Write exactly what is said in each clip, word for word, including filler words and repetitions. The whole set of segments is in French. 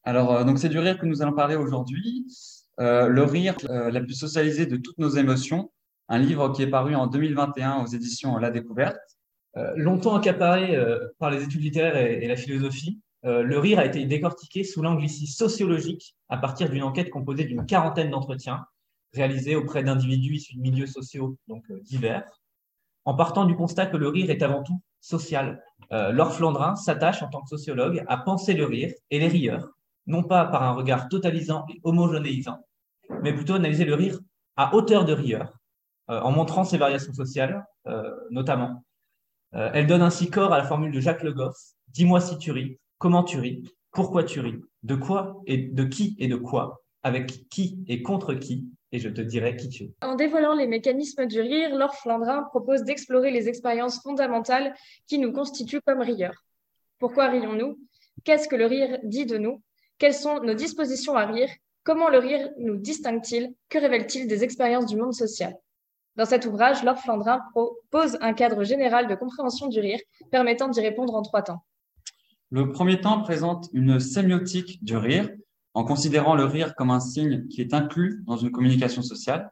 Alors, euh, donc c'est du rire que nous allons parler aujourd'hui. Euh, le rire, euh, la plus socialisée de toutes nos émotions, un livre qui est paru en deux mille vingt et un aux éditions La Découverte. Euh, longtemps accaparé euh, par les études littéraires et, et la philosophie, euh, le rire a été décortiqué sous l'angle ici sociologique à partir d'une enquête composée d'une quarantaine d'entretiens réalisés auprès d'individus issus de milieux sociaux donc, euh, divers, en partant du constat que le rire est avant tout social. Euh, Laure Flandrin s'attache en tant que sociologue à penser le rire et les rieurs, non pas par un regard totalisant et homogénéisant, mais plutôt analyser le rire à hauteur de rieur, euh, en montrant ses variations sociales, euh, notamment. Euh, elle donne ainsi corps à la formule de Jacques Le Goff. Dis-moi si tu ris, comment tu ris, pourquoi tu ris, de quoi et de qui et de quoi, avec qui et contre qui, et je te dirai qui tu es. En dévoilant les mécanismes du rire, Laure Flandrin propose d'explorer les expériences fondamentales qui nous constituent comme rieurs. Pourquoi rions-nous? Qu'est-ce que le rire dit de nous? Quelles sont nos dispositions à rire? Comment le rire nous distingue-t-il? Que révèle-t-il des expériences du monde social? Dans cet ouvrage, Laure Flandrin propose un cadre général de compréhension du rire permettant d'y répondre en trois temps. Le premier temps présente une sémiotique du rire, en considérant le rire comme un signe qui est inclus dans une communication sociale.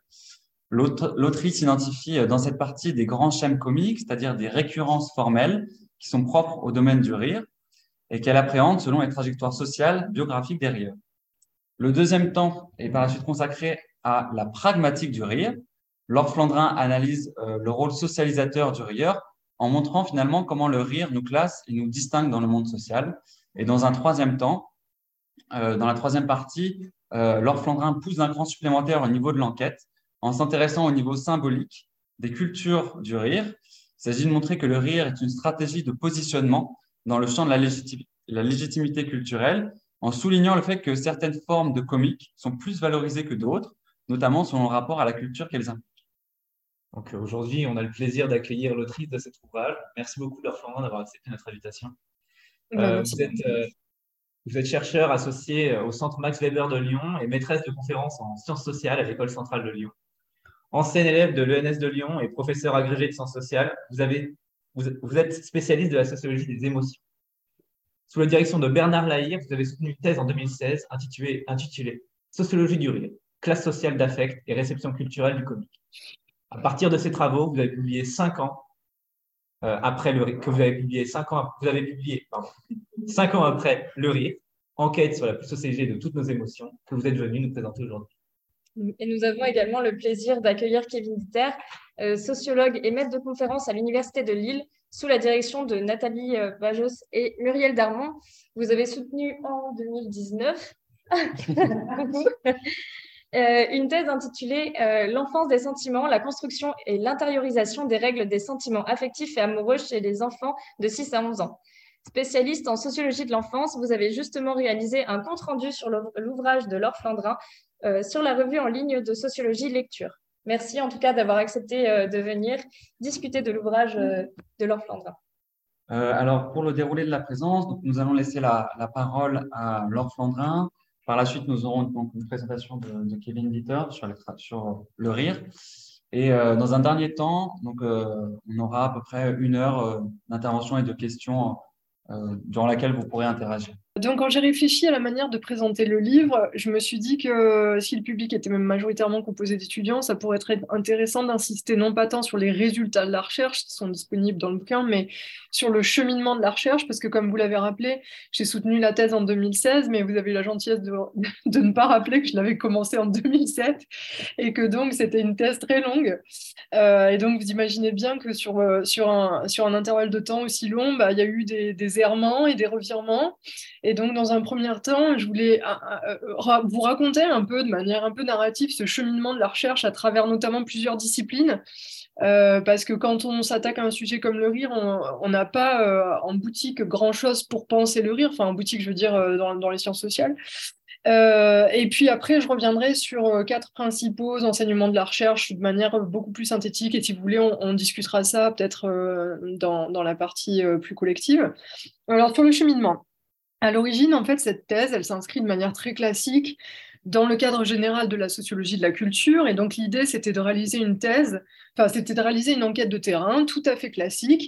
L'autrice identifie dans cette partie des grands schèmes comiques, c'est-à-dire des récurrences formelles qui sont propres au domaine du rire et qu'elle appréhende selon les trajectoires sociales biographiques des rieurs. Le deuxième temps est par la suite consacré à la pragmatique du rire. Laure Flandrin analyse euh, le rôle socialisateur du rieur en montrant finalement comment le rire nous classe et nous distingue dans le monde social. Et dans un troisième temps, euh, dans la troisième partie, euh, Laure Flandrin pousse d'un cran supplémentaire au niveau de l'enquête en s'intéressant au niveau symbolique des cultures du rire. Il s'agit de montrer que le rire est une stratégie de positionnement dans le champ de la, légitime, la légitimité culturelle, en soulignant le fait que certaines formes de comique sont plus valorisées que d'autres, notamment selon le rapport à la culture qu'elles impliquent. Donc euh, aujourd'hui, on a le plaisir d'accueillir l'autrice de cet ouvrage. Merci beaucoup, Laure Flandrin, d'avoir accepté notre invitation. Euh, vous, êtes, euh, vous êtes chercheur associé au Centre Max Weber de Lyon et maîtresse de conférences en sciences sociales à l'École centrale de Lyon. Ancienne élève de l'E N S de Lyon et professeur agrégé de sciences sociales, vous, avez, vous, vous êtes spécialiste de la sociologie des émotions. Sous la direction de Bernard Lahire, vous avez soutenu une thèse en deux mille seize intitulée, intitulée Sociologie du rire, classe sociale d'affect et réception culturelle du comique. À partir de ces travaux, vous avez publié cinq ans euh, après le rire, que vous avez publié cinq ans, vous avez publié pardon, cinq ans après le rire, enquête sur la plus socialisée de toutes nos émotions, que vous êtes venu nous présenter aujourd'hui. Et nous avons également le plaisir d'accueillir Kevin Ditter, euh, sociologue et maître de conférence à l'Université de Lille, sous la direction de Nathalie euh, Bajos et Muriel Darmon. Vous avez soutenu en deux mille dix-neuf euh, une thèse intitulée euh, L'enfance des sentiments, la construction et l'intériorisation des règles des sentiments affectifs et amoureux chez les enfants de six à onze ans. Spécialiste en sociologie de l'enfance, vous avez justement réalisé un compte-rendu sur l'ouvrage de Laure Flandrin euh, sur la revue en ligne de sociologie lecture. Merci en tout cas d'avoir accepté euh, de venir discuter de l'ouvrage euh, de Laure Flandrin. Euh, alors, pour le déroulé de la présence, donc, nous allons laisser la, la parole à Laure Flandrin. Par la suite, nous aurons donc une présentation de, de Kevin Ditter sur, les, sur le rire. Et euh, dans un dernier temps, donc, euh, on aura à peu près une heure euh, d'intervention et de questions euh, durant laquelle vous pourrez interagir. Donc, quand j'ai réfléchi à la manière de présenter le livre, je me suis dit que si le public était même majoritairement composé d'étudiants, ça pourrait être intéressant d'insister non pas tant sur les résultats de la recherche qui sont disponibles dans le bouquin, mais sur le cheminement de la recherche, parce que comme vous l'avez rappelé, j'ai soutenu la thèse en deux mille seize, mais vous avez eu la gentillesse de, de ne pas rappeler que je l'avais commencé en deux mille sept et que donc c'était une thèse très longue. Euh, et donc, vous imaginez bien que sur, euh, sur, un, sur un intervalle de temps aussi long, bah, il y a eu des, des errements et des revirements. Et donc, dans un premier temps, je voulais euh, euh, vous raconter un peu, de manière un peu narrative, ce cheminement de la recherche à travers notamment plusieurs disciplines. Euh, parce que quand on s'attaque à un sujet comme le rire, on n'a pas euh, en boutique grand-chose pour penser le rire. Enfin, en boutique, je veux dire, euh, dans, dans les sciences sociales. Euh, et puis après, je reviendrai sur quatre principaux enseignements de la recherche de manière beaucoup plus synthétique. Et si vous voulez, on, on discutera ça peut-être euh, dans, dans la partie euh, plus collective. Alors, sur le cheminement. À l'origine, en fait, cette thèse, elle s'inscrit de manière très classique dans le cadre général de la sociologie de la culture. Et donc, l'idée, c'était de réaliser une thèse, enfin, c'était de réaliser une enquête de terrain tout à fait classique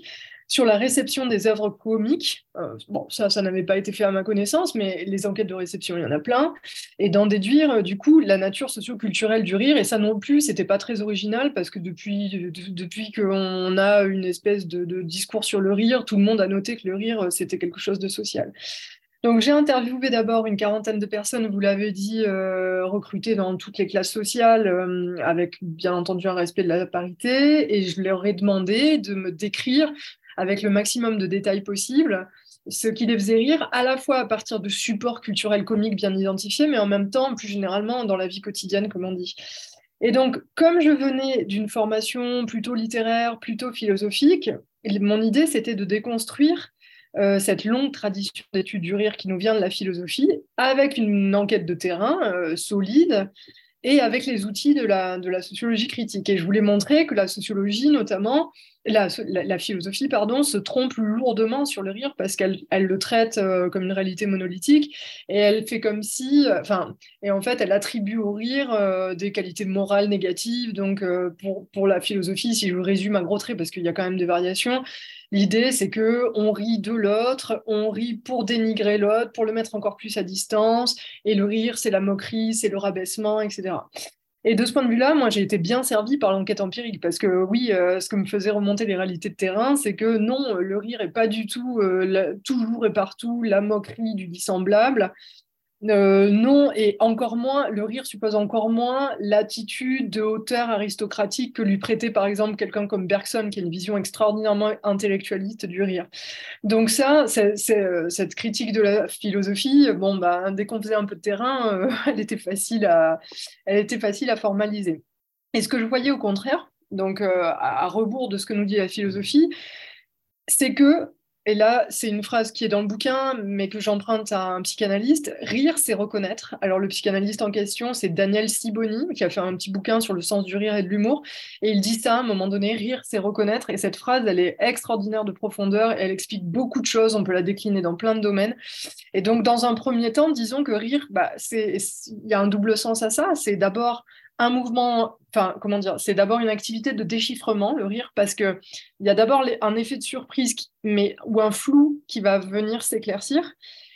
sur la réception des œuvres comiques. Euh, bon, ça, ça n'avait pas été fait à ma connaissance, mais les enquêtes de réception, il y en a plein. Et d'en déduire, euh, du coup, la nature socio-culturelle du rire. Et ça non plus, c'était pas très original, parce que depuis, de, depuis qu'on a une espèce de, de discours sur le rire, tout le monde a noté que le rire, c'était quelque chose de social. Donc, j'ai interviewé d'abord une quarantaine de personnes, vous l'avez dit, euh, recrutées dans toutes les classes sociales, euh, avec bien entendu un respect de la parité, et je leur ai demandé de me décrire avec le maximum de détails possible ce qui les faisait rire, à la fois à partir de supports culturels comiques bien identifiés, mais en même temps, plus généralement, dans la vie quotidienne, comme on dit. Et donc, comme je venais d'une formation plutôt littéraire, plutôt philosophique, mon idée, c'était de déconstruire Euh, cette longue tradition d'études du rire qui nous vient de la philosophie, avec une enquête de terrain euh, solide et avec les outils de la, de la sociologie critique. Et je voulais montrer que la sociologie, notamment, la, la, la philosophie, pardon, se trompe lourdement sur le rire parce qu'elle elle le traite euh, comme une réalité monolithique et elle fait comme si, enfin, euh, et en fait, elle attribue au rire euh, des qualités morales négatives. Donc, euh, pour, pour la philosophie, si je résume à gros traits, parce qu'il y a quand même des variations, l'idée, c'est que on rit de l'autre, on rit pour dénigrer l'autre, pour le mettre encore plus à distance, et le rire, c'est la moquerie, c'est le rabaissement, et cetera. Et de ce point de vue-là, moi, j'ai été bien servie par l'enquête empirique, parce que oui, euh, ce que me faisait remonter les réalités de terrain, c'est que non, le rire est pas du tout, euh, la, toujours et partout, la moquerie du dissemblable. Euh, non, et encore moins, le rire suppose encore moins l'attitude de hauteur aristocratique que lui prêtait par exemple quelqu'un comme Bergson, qui a une vision extraordinairement intellectualiste du rire. Donc ça, c'est, c'est, euh, cette critique de la philosophie, bon, bah, dès qu'on faisait un peu de terrain, euh, elle était facile à, elle était facile à formaliser. Et ce que je voyais au contraire, donc euh, à, à rebours de ce que nous dit la philosophie, c'est que, et là, c'est une phrase qui est dans le bouquin, mais que j'emprunte à un psychanalyste, rire, c'est reconnaître. Alors, le psychanalyste en question, c'est Daniel Siboni, qui a fait un petit bouquin sur le sens du rire et de l'humour, et il dit ça, à un moment donné, rire, c'est reconnaître, et cette phrase, elle est extraordinaire de profondeur, et elle explique beaucoup de choses, on peut la décliner dans plein de domaines. Et donc, dans un premier temps, disons que rire, bah, c'est, il y a un double sens à ça, c'est d'abord un mouvement, enfin, comment dire, c'est d'abord une activité de déchiffrement, le rire, parce qu'il y a d'abord les, un effet de surprise, qui, mais, ou un flou qui va venir s'éclaircir.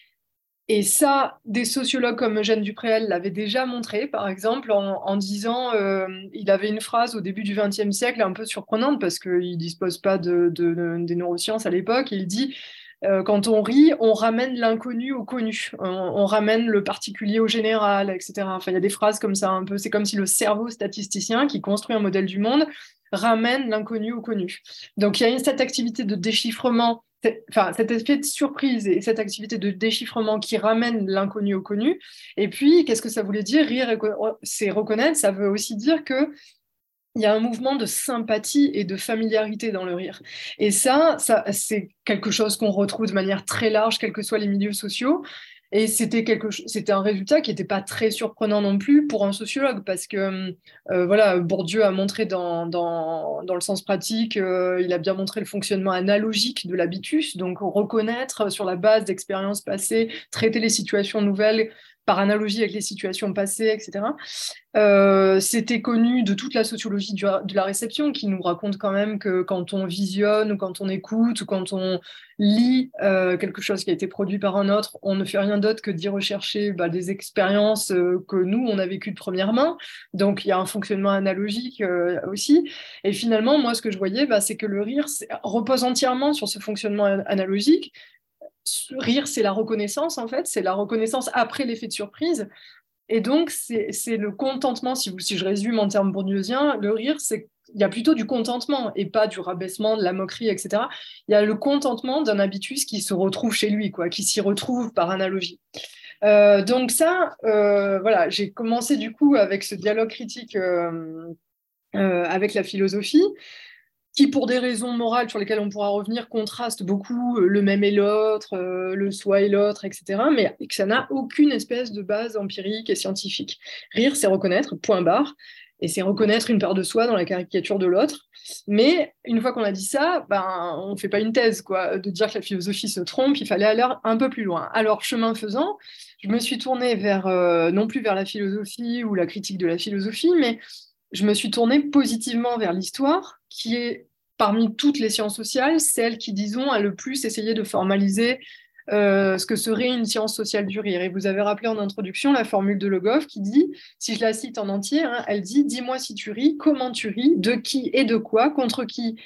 Et ça, des sociologues comme Eugène Dupréel l'avaient déjà montré, par exemple, en, en disant, euh, il avait une phrase au début du vingtième siècle un peu surprenante, parce qu'il ne dispose pas de, de, de, des neurosciences à l'époque, il dit... Euh, quand on rit, on ramène l'inconnu au connu, on, on ramène le particulier au général, et cetera. Enfin, il y a des phrases comme ça un peu. C'est comme si le cerveau statisticien qui construit un modèle du monde ramène l'inconnu au connu. Donc, il y a une, cette activité de déchiffrement, enfin, cet effet de surprise et cette activité de déchiffrement qui ramène l'inconnu au connu. Et puis, qu'est-ce que ça voulait dire? Rire, c'est reconnaître. Ça veut aussi dire que il y a un mouvement de sympathie et de familiarité dans le rire. Et ça, ça c'est quelque chose qu'on retrouve de manière très large, quels que soient les milieux sociaux. Et c'était, quelque, c'était un résultat qui n'était pas très surprenant non plus pour un sociologue, parce que euh, voilà, Bourdieu a montré dans, dans, dans le sens pratique, euh, il a bien montré le fonctionnement analogique de l'habitus, donc reconnaître sur la base d'expériences passées, traiter les situations nouvelles par analogie avec les situations passées, et cetera. Euh, c'était connu de toute la sociologie du, de la réception, qui nous raconte quand même que quand on visionne, ou quand on écoute, ou quand on lit euh, quelque chose qui a été produit par un autre, on ne fait rien d'autre que d'y rechercher bah, des expériences euh, que nous, on a vécues de première main. Donc, il y a un fonctionnement analogique euh, aussi. Et finalement, moi, ce que je voyais, bah, c'est que le rire repose entièrement sur ce fonctionnement analogique. Rire, c'est la reconnaissance, en fait, c'est la reconnaissance après l'effet de surprise. Et donc, c'est, c'est le contentement, si, vous, si je résume en termes bourdieusiens, le rire, c'est il y a plutôt du contentement et pas du rabaissement, de la moquerie, et cetera. Il y a le contentement d'un habitus qui se retrouve chez lui, quoi, qui s'y retrouve par analogie. Euh, donc ça, euh, voilà, j'ai commencé du coup avec ce dialogue critique euh, euh, avec la philosophie, qui, pour des raisons morales sur lesquelles on pourra revenir, contraste beaucoup le même et l'autre, euh, le soi et l'autre, et cetera, mais que ça n'a aucune espèce de base empirique et scientifique. Rire, c'est reconnaître, point barre, et c'est reconnaître une part de soi dans la caricature de l'autre. Mais une fois qu'on a dit ça, ben, on ne fait pas une thèse, quoi, de dire que la philosophie se trompe, il fallait aller un peu plus loin. Alors, chemin faisant, je me suis tournée vers, euh, non plus vers la philosophie ou la critique de la philosophie, mais je me suis tournée positivement vers l'histoire, qui est parmi toutes les sciences sociales, celle qui, disons, a le plus essayé de formaliser euh, ce que serait une science sociale du rire. Et vous avez rappelé en introduction la formule de Le Goff qui dit, si je la cite en entier, hein, elle dit « Dis-moi si tu ris, comment tu ris, de qui et de quoi, contre qui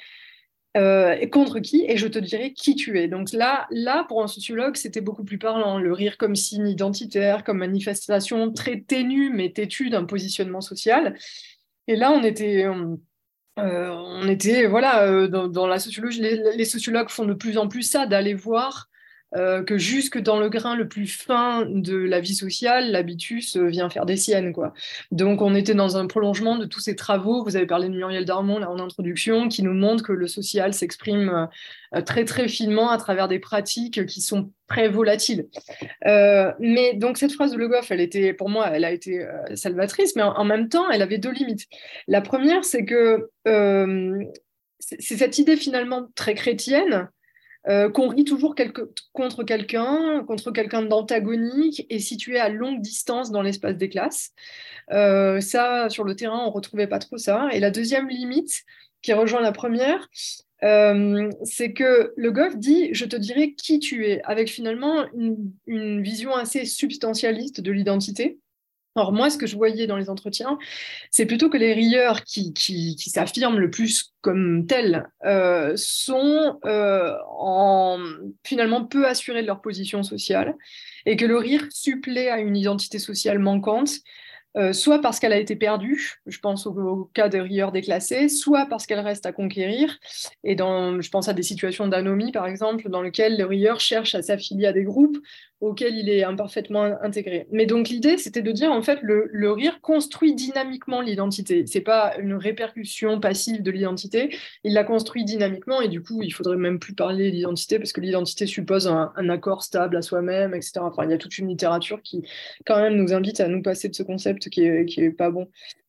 euh, et contre qui, et je te dirai qui tu es. » Donc là, là, pour un sociologue, c'était beaucoup plus parlant. Le rire comme signe identitaire, comme manifestation très ténue, mais têtue d'un positionnement social. Et là, on était... On, Euh, on était, voilà, euh, dans, dans la sociologie, les, les sociologues font de plus en plus ça, d'aller voir euh, que jusque dans le grain le plus fin de la vie sociale, l'habitus euh, vient faire des siennes, quoi. Donc on était dans un prolongement de tous ces travaux, vous avez parlé de Muriel Darmon là, en introduction, qui nous montre que le social s'exprime euh, très très finement à travers des pratiques qui sont très volatiles. Euh, mais donc cette phrase de Le Goff, elle était, pour moi, elle a été euh, salvatrice, mais en, en même temps, elle avait deux limites. La première, c'est que euh, c'est c'est cette idée finalement très chrétienne euh, qu'on rit toujours quelque, contre quelqu'un, contre quelqu'un d'antagonique et situé à longue distance dans l'espace des classes. Euh, ça, sur le terrain, on retrouvait pas trop ça. Et la deuxième limite, qui rejoint la première, euh, c'est que Le Goff dit « je te dirai qui tu es », avec finalement une, une vision assez substantialiste de l'identité. Alors moi, ce que je voyais dans les entretiens, c'est plutôt que les rieurs qui, qui, qui s'affirment le plus comme tels euh, sont euh, en, finalement peu assurés de leur position sociale et que le rire supplée à une identité sociale manquante, euh, soit parce qu'elle a été perdue, je pense au, au cas des rieurs déclassés, soit parce qu'elle reste à conquérir. Et dans, je pense à des situations d'anomie, par exemple, dans lesquelles le rieur cherche à s'affilier à des groupes auxquels il est imparfaitement intégré. Mais donc l'idée, c'était de dire, en fait, le, le rire construit dynamiquement l'identité. C'est pas une répercussion passive de l'identité, il la construit dynamiquement, et du coup, il faudrait même plus parler d'identité, parce que l'identité suppose un, un accord stable à soi-même, et cetera. Enfin, il y a toute une littérature qui, quand même, nous invite à nous passer de ce concept qui est, qui est pas bon.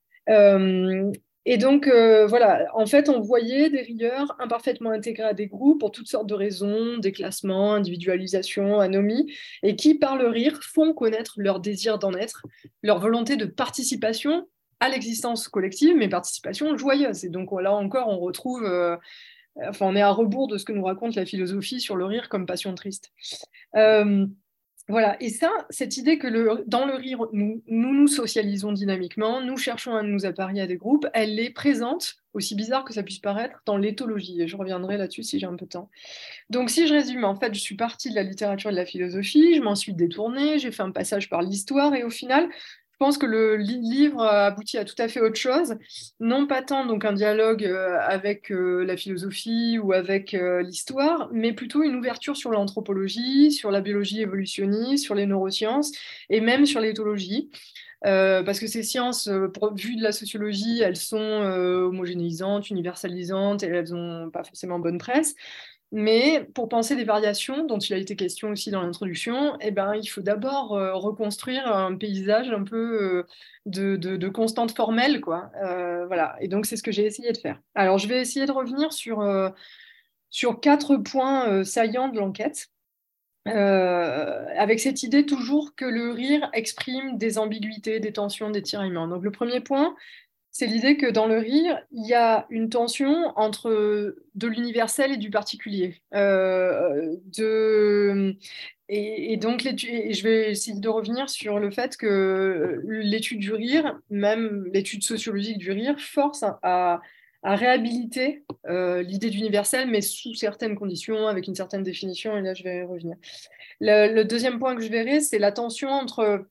Euh, et donc, euh, voilà, en fait, on voyait des rieurs imparfaitement intégrés à des groupes pour toutes sortes de raisons, déclassement, individualisation, anomie, et qui, par le rire, font connaître leur désir d'en être, leur volonté de participation à l'existence collective, mais participation joyeuse. Et donc, là encore, on retrouve... Euh, enfin, on est à rebours de ce que nous raconte la philosophie sur le rire comme passion triste. Euh, Voilà, et ça, cette idée que le, dans le rire, nous, nous nous socialisons dynamiquement, nous cherchons à nous apparier à des groupes, elle est présente, aussi bizarre que ça puisse paraître, dans l'éthologie, et je reviendrai là-dessus si j'ai un peu de temps. Donc si je résume, en fait, je suis partie de la littérature et de la philosophie, je m'en suis détournée, j'ai fait un passage par l'histoire, et au final, je pense que le livre aboutit à tout à fait autre chose, non pas tant donc un dialogue avec la philosophie ou avec l'histoire, mais plutôt une ouverture sur l'anthropologie, sur la biologie évolutionniste, sur les neurosciences et même sur l'éthologie. Euh, parce que ces sciences, euh, vues de la sociologie, elles sont euh, homogénéisantes, universalisantes, et elles n'ont pas forcément bonne presse. Mais pour penser les variations, dont il a été question aussi dans l'introduction, eh ben, il faut d'abord euh, reconstruire un paysage un peu euh, de, de, de constante formelle, quoi. Euh, voilà. Et donc, c'est ce que j'ai essayé de faire. Alors, je vais essayer de revenir sur, euh, sur quatre points euh, saillants de l'enquête, euh, avec cette idée toujours que le rire exprime des ambiguïtés, des tensions, des tiraillements. Donc, le premier point, c'est l'idée que dans le rire, il y a une tension entre de l'universel et du particulier. Euh, de... et, et donc, et je vais essayer de revenir sur le fait que l'étude du rire, même l'étude sociologique du rire, force à, à réhabiliter euh, l'idée d'universel, mais sous certaines conditions, avec une certaine définition, et là, je vais revenir. Le, le deuxième point que je verrai, c'est la tension entre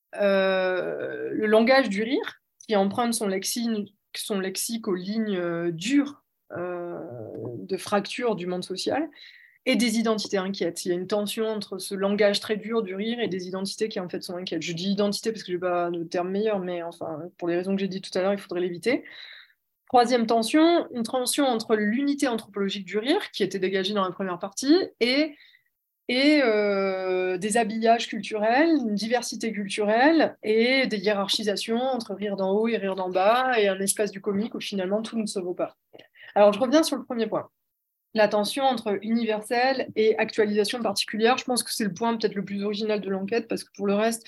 euh, le langage du rire, qui emprunte son lexique, son lexique aux lignes euh, dures euh, de fracture du monde social, et des identités inquiètes. Il y a une tension entre ce langage très dur du rire et des identités qui en fait sont inquiètes. Je dis identité parce que je n'ai pas de terme meilleur, mais enfin, pour les raisons que j'ai dit tout à l'heure, il faudrait l'éviter. Troisième tension, une tension entre l'unité anthropologique du rire, qui était dégagée dans la première partie, et et euh, des habillages culturels, une diversité culturelle et des hiérarchisations entre rire d'en haut et rire d'en bas et un espace du comique où finalement tout ne se vaut pas. Alors je reviens sur le premier point. La tension entre universel et actualisation particulière, je pense que c'est le point peut-être le plus original de l'enquête parce que pour le reste,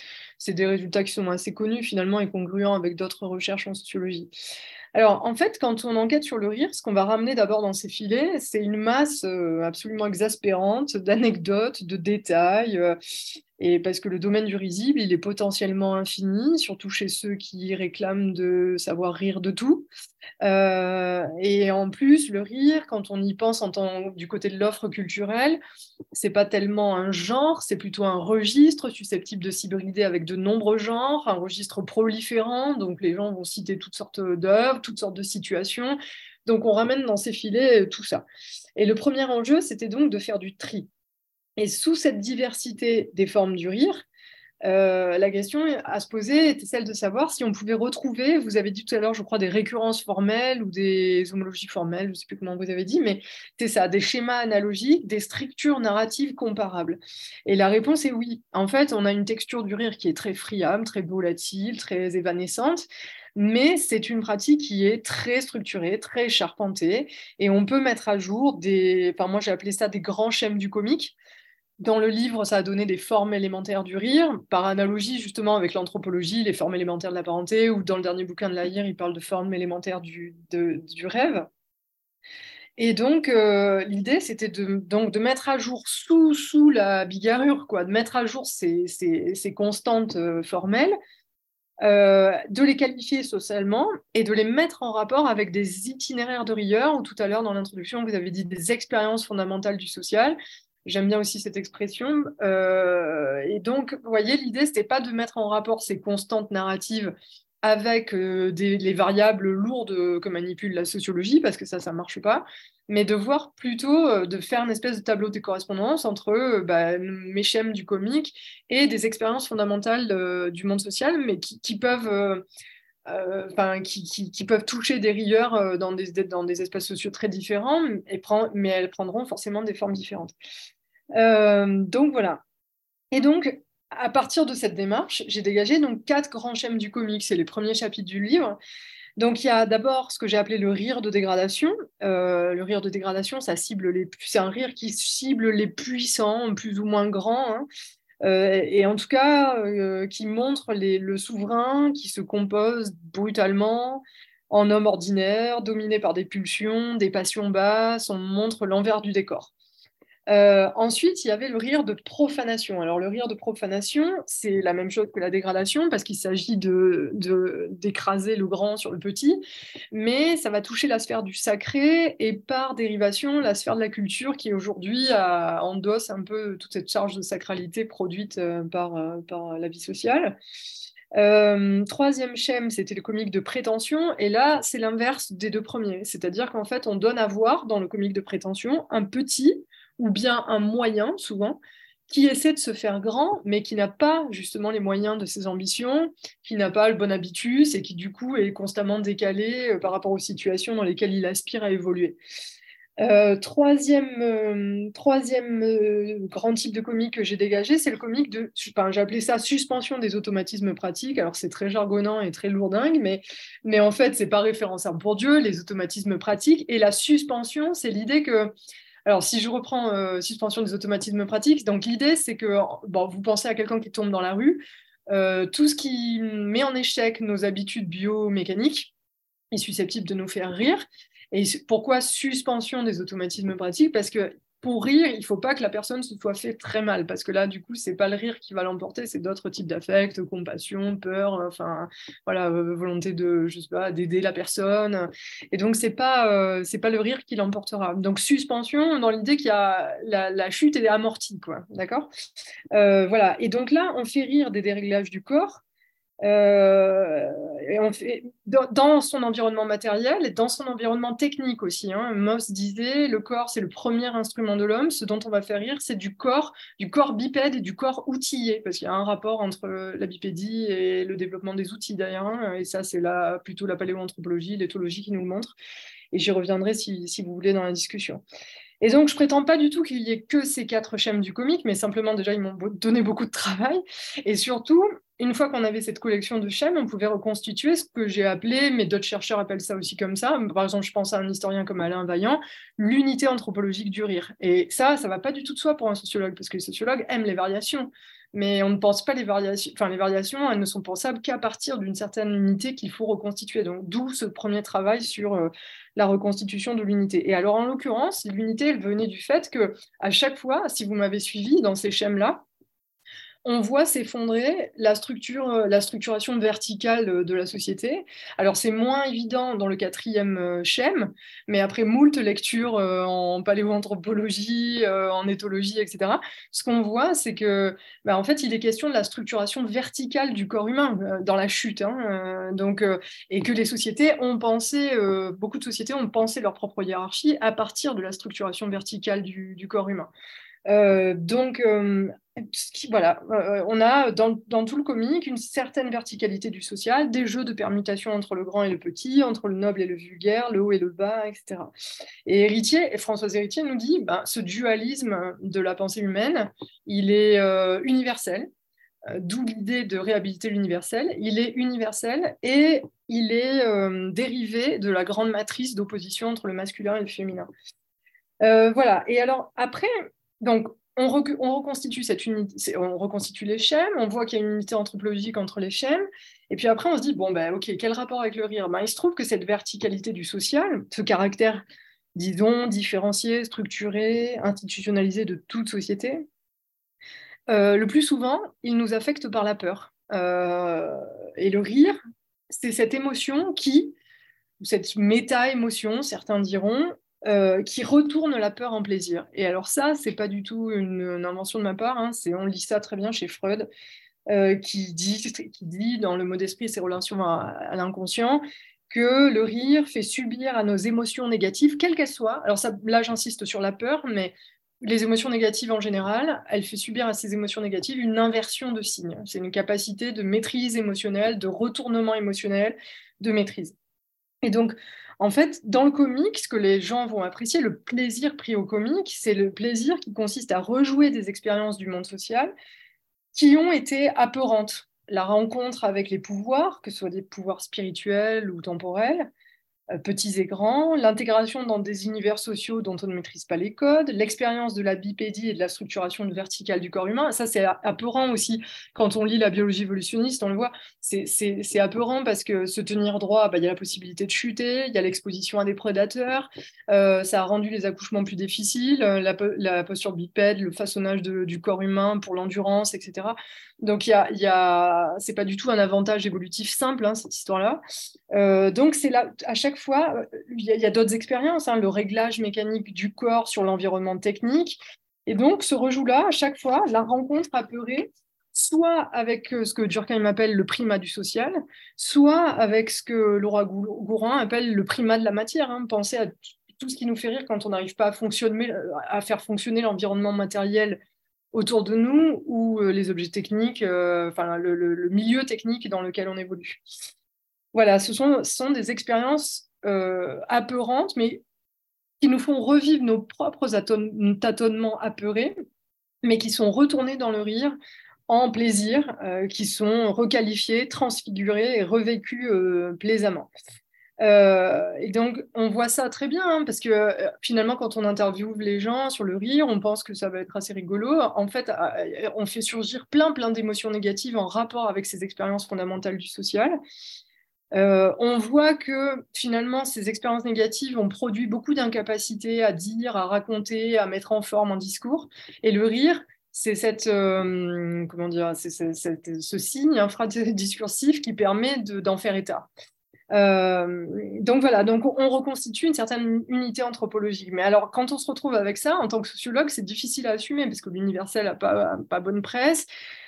c'est des résultats qui sont assez connus finalement et congruents avec d'autres recherches en sociologie. Alors, en fait, quand on enquête sur le rire, ce qu'on va ramener d'abord dans ces filets, c'est une masse euh, absolument exaspérante d'anecdotes, de détails, euh, et parce que le domaine du risible, il est potentiellement infini, surtout chez ceux qui réclament de savoir rire de tout. Euh, et en plus, le rire, quand on y pense en tant, du côté de l'offre culturelle, c'est pas tellement un genre, c'est plutôt un registre susceptible de s'hybrider avec de nombreux genres, un registre proliférant, donc les gens vont citer toutes sortes d'œuvres, toutes sortes de situations. Donc on ramène dans ces filets tout ça. Et le premier enjeu, c'était donc de faire du tri. Et sous cette diversité des formes du rire, Euh, la question à se poser était celle de savoir si on pouvait retrouver, vous avez dit tout à l'heure, je crois, des récurrences formelles ou des homologies formelles, je ne sais plus comment vous avez dit, mais c'est ça, des schémas analogiques, des structures narratives comparables. Et la réponse est oui. En fait, on a une texture du rire qui est très friable, très volatile, très évanescente, mais c'est une pratique qui est très structurée, très charpentée, et on peut mettre à jour des, enfin moi j'ai appelé ça des grands schèmes du comique. Dans le livre, ça a donné des formes élémentaires du rire, par analogie justement avec l'anthropologie, les formes élémentaires de la parenté, ou dans le dernier bouquin de Lahire, il parle de formes élémentaires du, de, du rêve. Et donc, euh, l'idée, c'était de, donc, de mettre à jour sous, sous la bigarrure, quoi, de mettre à jour ces, ces, ces constantes euh, formelles, euh, de les qualifier socialement et de les mettre en rapport avec des itinéraires de rieur, ou tout à l'heure dans l'introduction, vous avez dit des expériences fondamentales du social. J'aime bien aussi cette expression. Euh, et donc, vous voyez, l'idée, c'était pas de mettre en rapport ces constantes narratives avec euh, des, les variables lourdes que manipule la sociologie, parce que ça, ça marche pas, mais de voir plutôt, euh, de faire une espèce de tableau de correspondance entre euh, bah, mes schèmes du comique et des expériences fondamentales euh, du monde social, mais qui, qui peuvent... Euh, euh, enfin, qui, qui, qui peuvent toucher des rieurs euh, dans, des, dans des espaces sociaux très différents, et prend, mais elles prendront forcément des formes différentes. Euh, donc voilà. Et donc, à partir de cette démarche, j'ai dégagé donc quatre grands schèmes du comique. C'est les premiers chapitres du livre. Donc il y a d'abord ce que j'ai appelé le rire de dégradation. Euh, le rire de dégradation, ça cible les, c'est un rire qui cible les puissants, plus ou moins grands, hein. Euh, et en tout cas, euh, qui montre les, le souverain qui se compose brutalement en homme ordinaire, dominé par des pulsions, des passions basses. On montre l'envers du décor. Euh, ensuite, il y avait le rire de profanation. Alors, le rire de profanation, c'est la même chose que la dégradation, parce qu'il s'agit de, de, d'écraser le grand sur le petit, mais ça va toucher la sphère du sacré et par dérivation, la sphère de la culture qui aujourd'hui a, endosse un peu toute cette charge de sacralité produite euh, par, euh, par la vie sociale. Euh, troisième schème, c'était le comique de prétention, et là, c'est l'inverse des deux premiers, c'est-à-dire qu'en fait, on donne à voir dans le comique de prétention un petit ou bien un moyen, souvent, qui essaie de se faire grand, mais qui n'a pas justement les moyens de ses ambitions, qui n'a pas le bon habitus, et qui du coup est constamment décalé euh, par rapport aux situations dans lesquelles il aspire à évoluer. Euh, troisième euh, troisième euh, grand type de comique que j'ai dégagé, c'est le comique de, enfin, j'ai appelé ça suspension des automatismes pratiques. Alors c'est très jargonnant et très lourdingue, mais, mais en fait c'est pas référence à Bourdieu, les automatismes pratiques. Et la suspension, c'est l'idée que, alors si je reprends euh, suspension des automatismes pratiques, donc l'idée c'est que, bon, vous pensez à quelqu'un qui tombe dans la rue, euh, tout ce qui met en échec nos habitudes biomécaniques est susceptible de nous faire rire. Et pourquoi suspension des automatismes pratiques? Parce que pour rire, il ne faut pas que la personne se soit fait très mal, parce que là, du coup, ce n'est pas le rire qui va l'emporter, c'est d'autres types d'affects, compassion, peur, enfin, voilà, euh, volonté de, je sais pas, d'aider la personne. Et donc, ce n'est pas, euh, c'est pas le rire qui l'emportera. Donc, suspension, dans l'idée qu'il y a la, la chute, elle est amortie, quoi, d'accord? Euh, voilà. Et donc là, on fait rire des déréglages du corps. Euh, et on fait, dans, dans son environnement matériel et dans son environnement technique aussi, hein. Moss disait, le corps, c'est le premier instrument de l'homme. Ce dont on va faire rire, c'est du corps, du corps bipède et du corps outillé, parce qu'il y a un rapport entre la bipédie et le développement des outils d'ailleurs, hein. Et ça, c'est là, plutôt la paléoanthropologie, l'éthologie qui nous le montre. Et j'y reviendrai si, si vous voulez dans la discussion. Et donc, je prétends pas du tout qu'il y ait que ces quatre schèmes du comique, mais simplement, déjà, ils m'ont donné beaucoup de travail. Et surtout, une fois qu'on avait cette collection de schèmes, on pouvait reconstituer ce que j'ai appelé, mais d'autres chercheurs appellent ça aussi comme ça, par exemple, je pense à un historien comme Alain Vaillant, l'unité anthropologique du rire. Et ça, ça va pas du tout de soi pour un sociologue, parce que les sociologues aiment les variations. mais on ne pense pas les variations, enfin les variations, elles ne sont pensables qu'à partir d'une certaine unité qu'il faut reconstituer. Donc d'où ce premier travail sur euh, la reconstitution de l'unité. Et alors en l'occurrence, l'unité, elle venait du fait que à chaque fois, si vous m'avez suivi dans ces schèmes-là, on voit s'effondrer la structure, la structuration verticale de la société. Alors, c'est moins évident dans le quatrième schème, mais après moult lectures en paléoanthropologie, en éthologie, et cetera, ce qu'on voit, c'est que, bah, en fait, il est question de la structuration verticale du corps humain dans la chute. Hein, donc, et que les sociétés ont pensé, beaucoup de sociétés ont pensé leur propre hiérarchie à partir de la structuration verticale du, du corps humain. Euh, donc, euh, voilà, euh, on a dans, dans tout le comique une certaine verticalité du social, des jeux de permutation entre le grand et le petit, entre le noble et le vulgaire, le haut et le bas, et cetera. Et Héritier, et Françoise Héritier nous dit, ben, ce dualisme de la pensée humaine, il est euh, universel, euh, d'où l'idée de réhabiliter l'universel. Il est universel et il est euh, dérivé de la grande matrice d'opposition entre le masculin et le féminin. Euh, voilà. Et alors après, donc on, rec- on reconstitue cette unité, on reconstitue les schèmes, on voit qu'il y a une unité anthropologique entre les schèmes, et puis après on se dit bon ben ok, quel rapport avec le rire? Ben, il se trouve que cette verticalité du social, ce caractère, disons, différencié, structuré, institutionnalisé de toute société, euh, le plus souvent, il nous affecte par la peur. Euh, et le rire, c'est cette émotion qui, cette méta-émotion, certains diront, euh, qui retourne la peur en plaisir. Et alors ça, c'est pas du tout une, une invention de ma part, hein, c'est, on lit ça très bien chez Freud, euh, qui, dit, qui dit dans Le mot d'esprit et ses relations à, à l'inconscient, que le rire fait subir à nos émotions négatives, quelles qu'elles soient, alors ça, là j'insiste sur la peur, mais les émotions négatives en général, elle fait subir à ces émotions négatives une inversion de signe. C'est une capacité de maîtrise émotionnelle, de retournement émotionnel, de maîtrise. Et donc, en fait, dans le comique, ce que les gens vont apprécier, le plaisir pris au comique, c'est le plaisir qui consiste à rejouer des expériences du monde social qui ont été apeurantes. La rencontre avec les pouvoirs, que ce soit des pouvoirs spirituels ou temporels, euh, petits et grands, l'intégration dans des univers sociaux dont on ne maîtrise pas les codes, l'expérience de la bipédie et de la structuration verticale du corps humain. Ça, c'est apeurant aussi. Quand on lit la biologie évolutionniste, on le voit, c'est, c'est, c'est apeurant parce que se tenir droit, bah, y a la possibilité de chuter, il y a l'exposition à des prédateurs, euh, ça a rendu les accouchements plus difficiles, la, la posture bipède, le façonnage de, du corps humain pour l'endurance, et cetera. Donc, y a, y a, c'est pas du tout un avantage évolutif simple, hein, cette histoire-là. Euh, donc, c'est là, à chaque fois, il y a, y a d'autres expériences, hein, le réglage mécanique du corps sur l'environnement technique. Et donc, se rejoue là, à chaque fois, la rencontre apeurée, soit avec ce que Durkheim appelle le primat du social, soit avec ce que Laura Gourand appelle le primat de la matière. Hein. Pensez à tout ce qui nous fait rire quand on n'arrive pas à, fonctionner, à faire fonctionner l'environnement matériel autour de nous ou euh, les objets techniques, euh, enfin le, le, le milieu technique dans lequel on évolue. Voilà, ce sont, ce sont des expériences euh, apeurantes, mais qui nous font revivre nos propres tâtonnements apeurés, mais qui sont retournés dans le rire en plaisir, euh, qui sont requalifiés, transfigurés et revécus euh, plaisamment. Euh, et donc, on voit ça très bien, hein, parce que euh, finalement, quand on interviewe les gens sur le rire, on pense que ça va être assez rigolo. En fait, euh, on fait surgir plein, plein d'émotions négatives en rapport avec ces expériences fondamentales du social. Euh, on voit que finalement, ces expériences négatives ont produit beaucoup d'incapacité à dire, à raconter, à mettre en forme un discours. Et le rire, c'est cette, euh, comment dire, c'est, c'est, c'est ce signe infradiscursif qui permet de, d'en faire état. Euh, donc voilà, donc on reconstitue une certaine unité anthropologique. Mais alors, quand on se retrouve avec ça, en tant que sociologue, c'est difficile à assumer parce que l'universel n'a pas, pas bonne presse.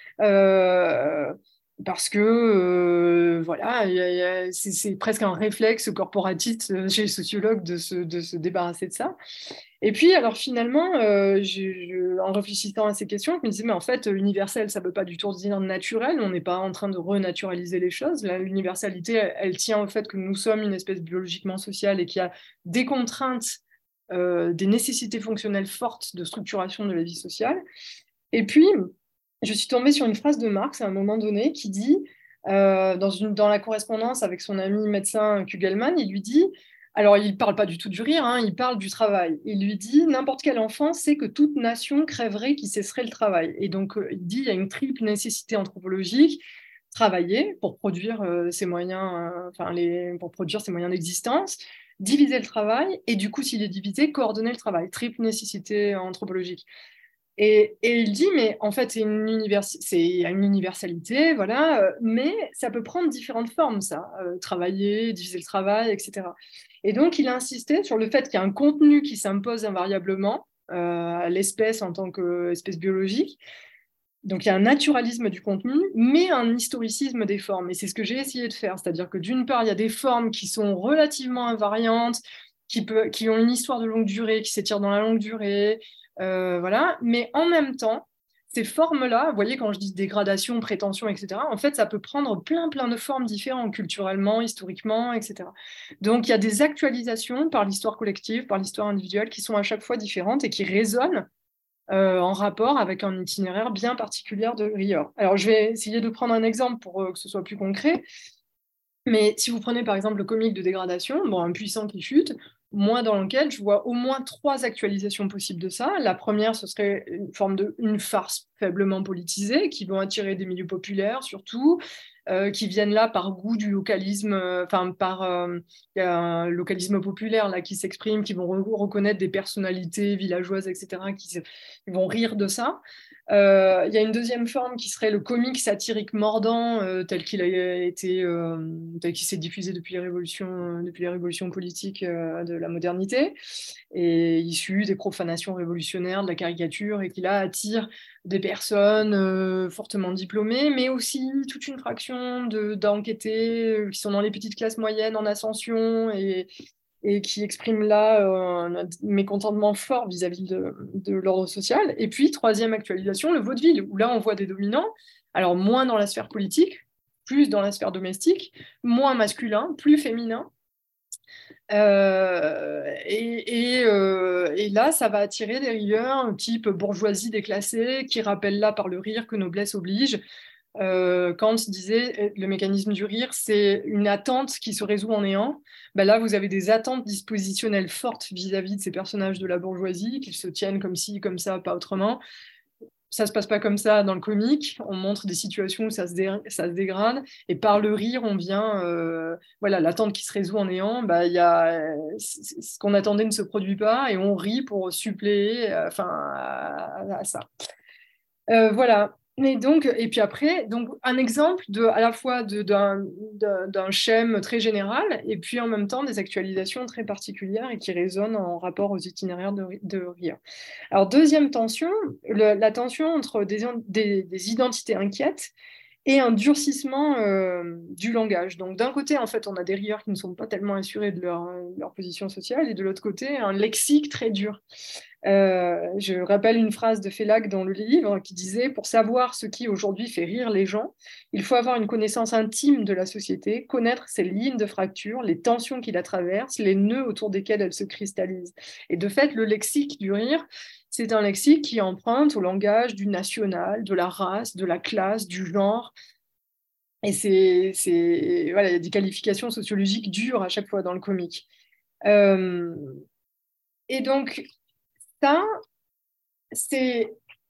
Euh, parce que euh, voilà, y a, y a, c'est, c'est presque un réflexe corporatiste chez les sociologues de se, de se débarrasser de ça. Et puis, alors finalement, euh, je, je, en réfléchissant à ces questions, je me disais, mais en fait, l'universel, ça ne veut pas du tout dire naturel, on n'est pas en train de renaturaliser les choses. Là, l'universalité, elle, elle tient au fait que nous sommes une espèce biologiquement sociale et qu'il y a des contraintes, euh, des nécessités fonctionnelles fortes de structuration de la vie sociale. Et puis, je suis tombée sur une phrase de Marx à un moment donné qui dit, euh, dans, une, dans la correspondance avec son ami médecin Kugelmann, il lui dit Alors, il ne parle pas du tout du rire, hein, il parle du travail. Il lui dit, n'importe quel enfant sait que toute nation crèverait qui cesserait le travail. Et donc, euh, il dit, il y a une triple nécessité anthropologique, travailler pour produire euh, ses moyens, euh, enfin, les, pour produire ses moyens d'existence, diviser le travail, et du coup, s'il est divisé, coordonner le travail. Triple nécessité anthropologique. Et, et il dit, mais en fait, c'est une, univers c'est une universalité, voilà, euh, mais ça peut prendre différentes formes, ça, euh, travailler, diviser le travail, et cetera. Et donc, il a insisté sur le fait qu'il y a un contenu qui s'impose invariablement euh, à l'espèce en tant qu'espèce biologique. Donc, il y a un naturalisme du contenu, mais un historicisme des formes. Et c'est ce que j'ai essayé de faire, c'est-à-dire que d'une part, il y a des formes qui sont relativement invariantes, qui, peut, qui ont une histoire de longue durée, qui s'étirent dans la longue durée, euh, voilà. Mais en même temps, ces formes-là, vous voyez, quand je dis dégradation, prétention, et cetera, en fait, ça peut prendre plein, plein de formes différentes, culturellement, historiquement, et cetera. Donc, il y a des actualisations par l'histoire collective, par l'histoire individuelle, qui sont à chaque fois différentes et qui résonnent euh, en rapport avec un itinéraire bien particulier de Rieur. Alors, je vais essayer de prendre un exemple pour euh, que ce soit plus concret. Mais si vous prenez par exemple le comique de dégradation, bon, un puissant qui chute, moi dans l'enquête, je vois au moins trois actualisations possibles de ça. La première, ce serait une forme de une farce faiblement politisée qui vont attirer des milieux populaires surtout, euh, qui viennent là par goût du localisme, euh, enfin par euh, y a un localisme populaire là qui s'exprime, qui vont re reconnaître des personnalités villageoises, et cetera, qui, se, qui vont rire de ça. Il euh, y a une deuxième forme qui serait le comique satirique mordant euh, tel qu'il a été, euh, tel qu'il s'est diffusé depuis les révolutions, depuis les révolutions politiques euh, de la modernité, et issu des profanations révolutionnaires, de la caricature, et qui là attire des personnes euh, fortement diplômées, mais aussi toute une fraction d'enquêtés euh, qui sont dans les petites classes moyennes en ascension et et qui exprime là euh, un mécontentement fort vis-à-vis de, de l'ordre social. Et puis, troisième actualisation, le vaudeville, où là, on voit des dominants, alors moins dans la sphère politique, plus dans la sphère domestique, moins masculin, plus féminin. Euh, et, et, euh, et là, ça va attirer des rieurs type bourgeoisie déclassée, qui rappellent là par le rire que noblesse oblige. Euh, Kant disait le mécanisme du rire, c'est une attente qui se résout en néant. Ben là, vous avez des attentes dispositionnelles fortes vis-à-vis de ces personnages de la bourgeoisie, qu'ils se tiennent comme ci, comme ça, pas autrement. Ça se passe pas comme ça dans le comique. On montre des situations où ça se, dé ça se dégrade, et par le rire, on vient, euh, voilà, l'attente qui se résout en néant. Ben, y a, ce qu'on attendait ne se produit pas, et on rit pour suppléer, euh, enfin, à, à ça. Euh, voilà. Et donc, et puis après, donc un exemple de, à la fois d'un schème très général et puis en même temps des actualisations très particulières et qui résonnent en rapport aux itinéraires de, de Ria. Alors, deuxième tension, le, la tension entre des, des, des identités inquiètes et un durcissement euh, du langage. Donc, d'un côté, en fait, on a des rieurs qui ne sont pas tellement assurés de leur, de leur position sociale, et de l'autre côté, un lexique très dur. Euh, je rappelle une phrase de Félac dans le livre qui disait « Pour savoir ce qui aujourd'hui fait rire les gens, il faut avoir une connaissance intime de la société, connaître ses lignes de fracture, les tensions qui la traversent, les nœuds autour desquels elle se cristallise. » Et de fait, le lexique du rire, c'est un lexique qui emprunte au langage du national, de la race, de la classe, du genre. Et c'est, voilà, il y a des qualifications sociologiques dures à chaque fois dans le comique. Euh, et donc, ça, c'est,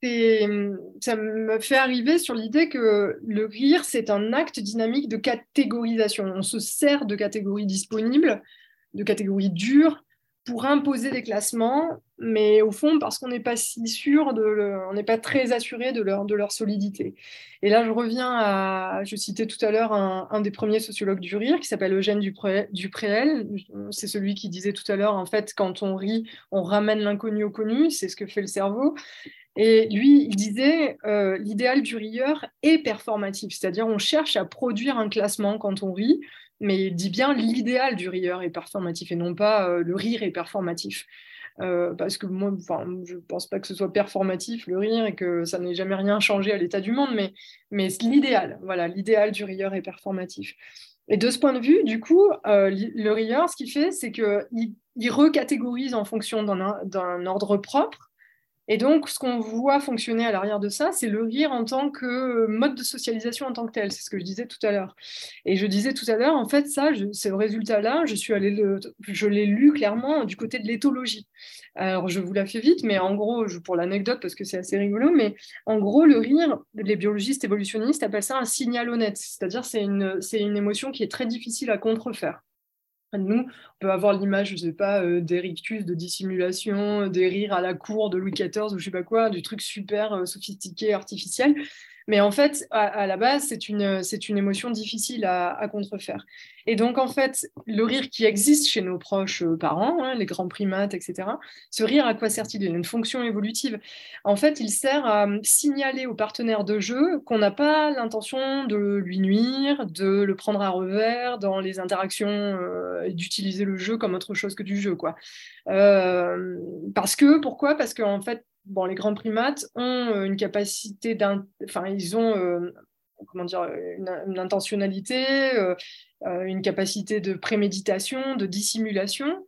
ça me fait arriver sur l'idée que le rire, c'est un acte dynamique de catégorisation. On se sert de catégories disponibles, de catégories dures, pour imposer des classements, mais au fond, parce qu'on n'est pas si sûr, de le, on n'est pas très assuré de leur, de leur solidité. Et là, je reviens à, je citais tout à l'heure un, un des premiers sociologues du rire, qui s'appelle Eugène Dupréel. C'est celui qui disait tout à l'heure, en fait, quand on rit, on ramène l'inconnu au connu, c'est ce que fait le cerveau. Et lui, il disait, euh, l'idéal du rieur est performatif, c'est-à-dire on cherche à produire un classement quand on rit, mais il dit bien l'idéal du rieur est performatif et non pas euh, le rire est performatif. Euh, parce que moi, je ne pense pas que ce soit performatif, le rire, et que ça n'ait jamais rien changé à l'état du monde, mais, mais l'idéal, voilà, l'idéal du rieur est performatif. Et de ce point de vue, du coup, euh, le rieur, ce qu'il fait, c'est qu'il il recatégorise en fonction d'un ordre propre, Et donc, ce qu'on voit fonctionner à l'arrière de ça, c'est le rire en tant que mode de socialisation en tant que tel. C'est ce que je disais tout à l'heure. Et je disais tout à l'heure, en fait, ça, je, ce résultat-là, je suis allée le, je l'ai lu clairement du côté de l'éthologie. Alors, je vous la fais vite, mais en gros, je, pour l'anecdote, parce que c'est assez rigolo, mais en gros, le rire, les biologistes évolutionnistes appellent ça un signal honnête. C'est-à-dire, c'est une, c'est une émotion qui est très difficile à contrefaire. Nous, on peut avoir l'image, je ne sais pas, euh, des rictus de dissimulation, des rires à la cour de Louis quatorze ou je ne sais pas quoi, du truc super euh, sophistiqué, artificiel. Mais en fait, à, à la base, c'est une, c'est une émotion difficile à, à contrefaire. Et donc, en fait, le rire qui existe chez nos proches euh, parents, hein, les grands primates, et cetera, ce rire, à quoi sert-il? Il a une fonction évolutive. En fait, il sert à signaler au partenaire de jeu qu'on n'a pas l'intention de lui nuire, de le prendre à revers dans les interactions, euh, d'utiliser le jeu comme autre chose que du jeu, quoi. Euh, parce que, pourquoi? Parce qu'en fait, bon, les grands primates ont une capacité d'un, enfin, ils ont, euh, comment dire, une, une intentionnalité, euh, une capacité de préméditation, de dissimulation.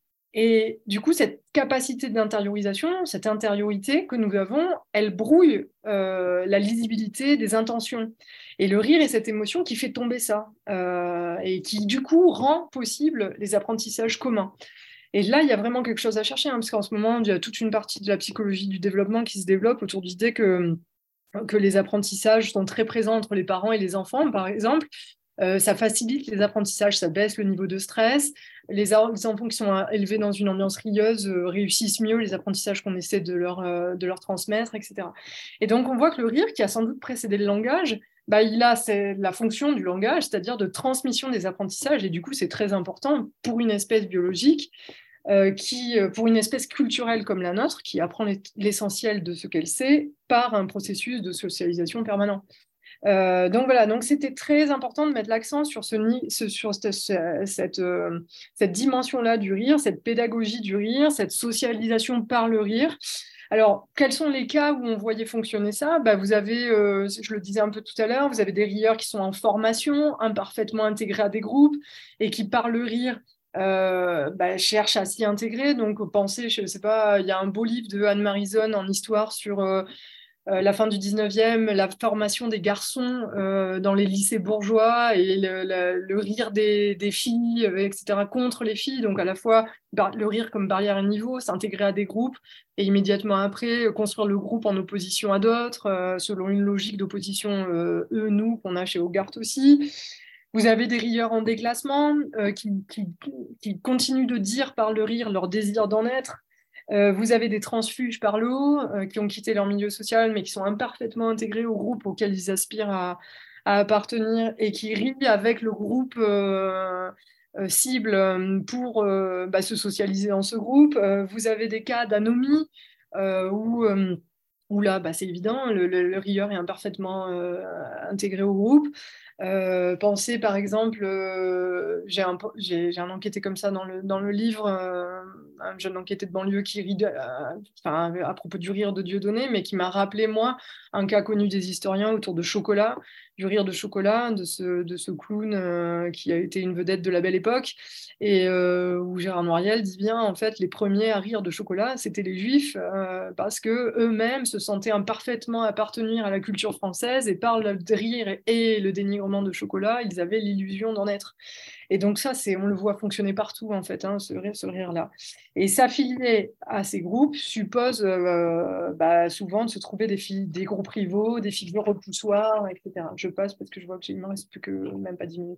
Et du coup, cette capacité d'intériorisation, cette intériorité que nous avons, elle brouille euh, la lisibilité des intentions. Et le rire est cette émotion qui fait tomber ça, euh, et qui, du coup, rend possible les apprentissages communs. Et là, il y a vraiment quelque chose à chercher, hein, parce qu'en ce moment, il y a toute une partie de la psychologie du développement qui se développe autour de l'idée que, que les apprentissages sont très présents entre les parents et les enfants, par exemple. Euh, ça facilite les apprentissages, ça baisse le niveau de stress. Les, les enfants qui sont élevés dans une ambiance rieuse euh, réussissent mieux les apprentissages qu'on essaie de leur, euh, de leur transmettre, et cetera. Et donc, on voit que le rire, qui a sans doute précédé le langage, bah, il a la fonction du langage, c'est-à-dire de transmission des apprentissages. Et du coup, c'est très important pour une espèce biologique, euh, qui, pour une espèce culturelle comme la nôtre, qui apprend l'essentiel de ce qu'elle sait par un processus de socialisation permanent. Euh, donc voilà, donc c'était très important de mettre l'accent sur, ce, sur cette, cette, euh, cette dimension-là du rire, cette pédagogie du rire, cette socialisation par le rire. Alors, quels sont les cas où on voyait fonctionner ça? Bah, vous avez, euh, je le disais un peu tout à l'heure, vous avez des rieurs qui sont en formation, imparfaitement intégrés à des groupes, et qui, par le rire, euh, bah, cherchent à s'y intégrer. Donc, pensez, je ne sais pas, il y a un beau livre de Anne Marizon en histoire sur... Euh, Euh, la fin du dix-neuvième, la formation des garçons euh, dans les lycées bourgeois et le, le, le rire des, des filles, euh, et cetera, contre les filles. Donc, à la fois, le rire comme barrière à niveau, s'intégrer à des groupes et immédiatement après, construire le groupe en opposition à d'autres, euh, selon une logique d'opposition euh, eux-nous qu'on a chez Hogarth aussi. Vous avez des rieurs en déclassement euh, qui, qui, qui continuent de dire par le rire leur désir d'en être. Euh, vous avez des transfuges par le haut euh, qui ont quitté leur milieu social mais qui sont imparfaitement intégrés au groupe auquel ils aspirent à, à appartenir et qui rient avec le groupe euh, euh, cible pour euh, bah, se socialiser dans ce groupe. Euh, vous avez des cas d'anomie euh, où, euh, où là, bah, c'est évident, le, le, le rieur est imparfaitement euh, intégré au groupe. Euh, pensez par exemple, euh, j'ai un, j'ai, un enquêté comme ça dans le, dans le livre, euh, un jeune enquêté de banlieue qui rit de, euh, enfin, à propos du rire de Dieudonné, mais qui m'a rappelé, moi, un cas connu des historiens autour de Chocolat, du rire de Chocolat, de ce, de ce clown euh, qui a été une vedette de la Belle Époque, et euh, où Gérard Noiriel dit bien, en fait, les premiers à rire de Chocolat, c'était les Juifs, euh, parce qu'eux-mêmes se sentaient imparfaitement appartenir à la culture française, et par le rire et le dénigrement de Chocolat, ils avaient l'illusion d'en être. Et donc ça, c'est, on le voit fonctionner partout, en fait, hein, ce rire, ce rire-là. Et s'affilier à ces groupes suppose euh, bah, souvent de se trouver des, des groupes rivaux, des figures repoussoires, et cetera. Je passe parce que je vois qu'il ne me reste plus que même pas dix minutes.